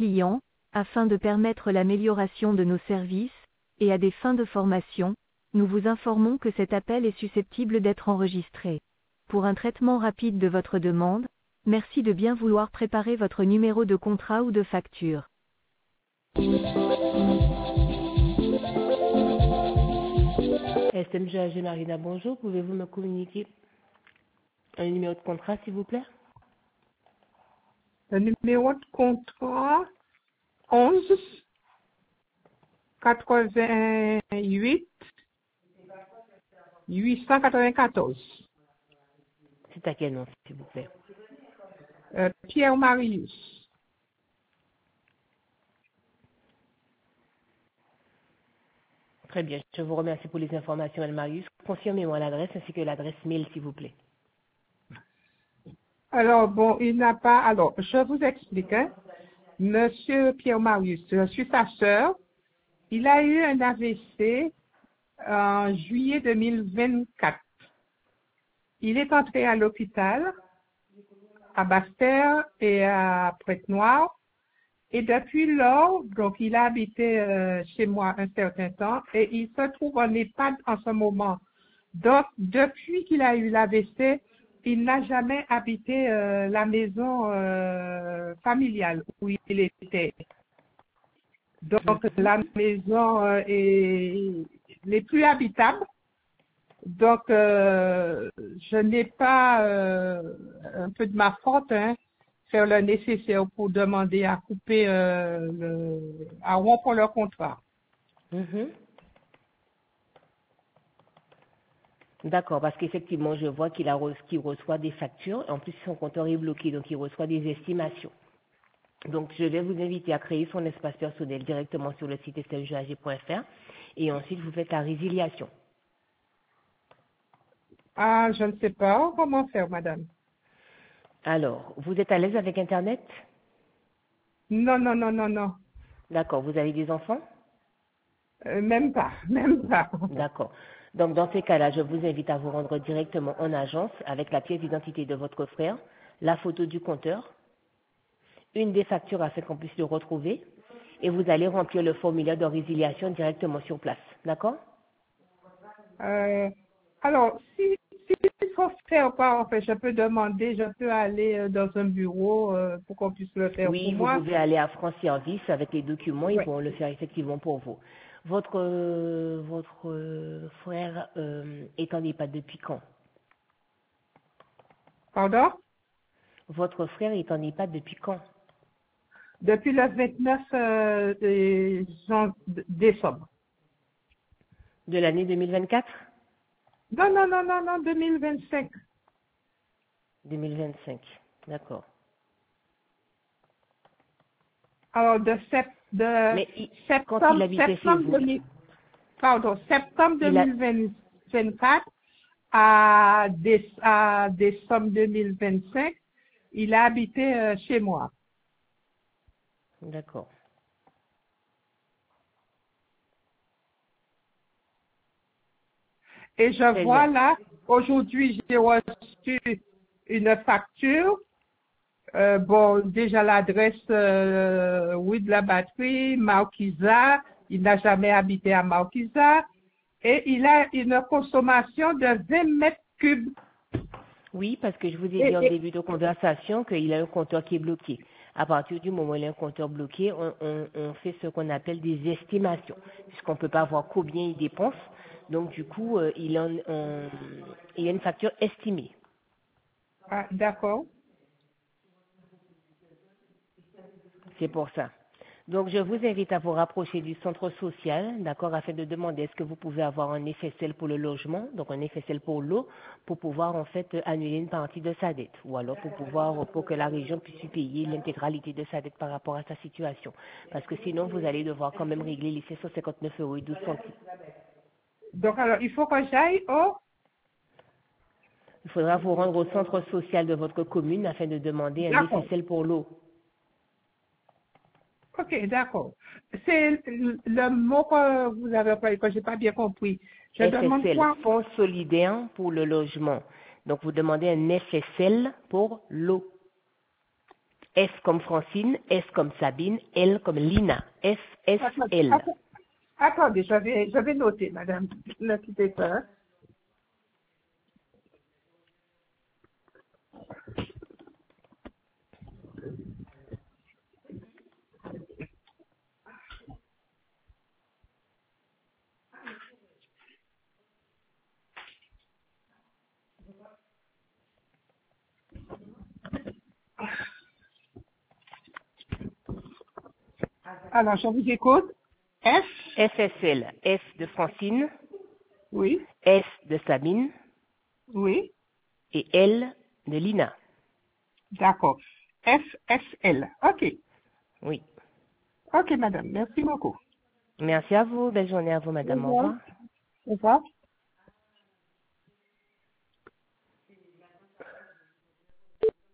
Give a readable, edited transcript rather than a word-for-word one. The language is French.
clients, afin de permettre l'amélioration de nos services, et à des fins de formation, nous vous informons que cet appel est susceptible d'être enregistré. Pour un traitement rapide de votre demande, merci de bien vouloir préparer votre numéro de contrat ou de facture. SMGAG Marina, bonjour. Pouvez-vous me communiquer un numéro de contrat, s'il vous plaît? Le numéro de contrat 11 88 894. C'est à quel nom, s'il vous plaît? Pierre Marius. Très bien, je vous remercie pour les informations, Mme Marius. Confirmez-moi l'adresse ainsi que l'adresse mail, s'il vous plaît. Alors, bon, il n'a pas... Alors, je vous explique. Hein. Monsieur Pierre Marius, je suis sa sœur. Il a eu un AVC en juillet 2024. Il est entré à l'hôpital, à Basse-Terre et à Pointe-Noire. Et depuis lors, donc, il a habité chez moi un certain temps et il se trouve en EHPAD en ce moment. Donc, depuis qu'il a eu l'AVC, il n'a jamais habité la maison familiale où il était. Donc, la maison n'est plus habitable. Donc, je n'ai pas un peu de ma faute, hein, faire le nécessaire pour demander à couper, à rompre le contrat. D'accord, parce qu'effectivement, je vois qu'il reçoit des factures. En plus, son compteur est bloqué, donc il reçoit des estimations. Donc, je vais vous inviter à créer son espace personnel directement sur le site smgag.fr et ensuite, vous faites la résiliation. Ah, je ne sais pas comment faire, madame. Alors, vous êtes à l'aise avec Internet? Non. D'accord, vous avez des enfants? Même pas. D'accord. Donc, dans ces cas-là, je vous invite à vous rendre directement en agence avec la pièce d'identité de votre frère, la photo du compteur, une des factures afin qu'on puisse le retrouver, et vous allez remplir le formulaire de résiliation directement sur place. D'accord? Alors, si il faut faire pas, en fait, je peux demander, je peux aller dans un bureau pour qu'on puisse le faire Oui, pour vous moi. pouvez aller à France Service avec les documents, ils Ouais. pourront le faire effectivement pour vous. Votre frère est en EHPAD depuis quand? Pardon? Votre frère est en EHPAD depuis quand? Depuis le 29 décembre. De l'année 2024? Non, 2025. 2025, d'accord. Alors, Mais quand il habitait chez vous, septembre 2024 à décembre 2025, il a habité chez moi. D'accord. Et je vois là, aujourd'hui, j'ai reçu une facture. Bon, déjà l'adresse, oui, de la batterie, Marquisa. Il n'a jamais habité à Marquisa. Et il a une consommation de 20 mètres cubes. Oui, parce que je vous ai dit en début de conversation qu'il a un compteur qui est bloqué. À partir du moment où il a un compteur bloqué, on fait ce qu'on appelle des estimations, puisqu'on ne peut pas voir combien il dépense. Donc, du coup, il a une facture estimée. Ah, d'accord. C'est pour ça. Donc, je vous invite à vous rapprocher du centre social, d'accord, afin de demander est-ce que vous pouvez avoir un FSL pour le logement, donc un FSL pour l'eau, pour pouvoir en fait annuler une partie de sa dette, ou alors pour que la région puisse lui payer l'intégralité de sa dette par rapport à sa situation. Parce que sinon, vous allez devoir quand même régler les 659,12 €. Donc, alors, il faut que j'aille au... Il faudra vous rendre au centre social de votre commune afin de demander un FSL pour l'eau. Ok, d'accord. C'est le mot que vous avez employé, que je n'ai pas bien compris. Je demande FSL, quoi? Fonds solidaire pour le logement. Donc, vous demandez un FSL pour l'eau. F comme Francine, S comme Sabine, L comme Lina. FSL. Attendez, je vais noter, madame. Ne quittez pas. Alors, je vous écoute. F, FSL. F de Francine, oui, S de Sabine oui, et L de Lina. d'accord. FSL. OK. Oui. OK, madame. Merci beaucoup. Merci à vous. Belle journée à vous, Au madame. Au revoir. revoir. Au revoir.